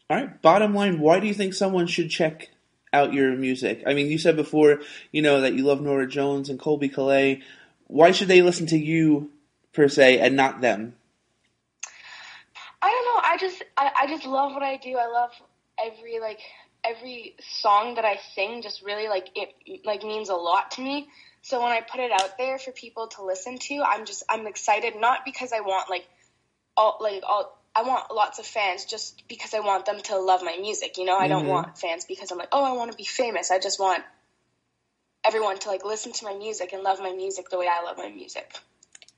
All right. Bottom line, why do you think someone should check out your music? I mean, you said before, that you love Nora Jones and Colby Calais. Why should they listen to you per se and not them? I don't know. I just love what I do. I love every song that I sing. Just really it means a lot to me. So when I put it out there for people to listen to, I'm excited. Not because I want I want lots of fans just because I want them to love my music. I don't want fans because I'm like, oh, I want to be famous. I just want everyone to listen to my music and love my music the way I love my music.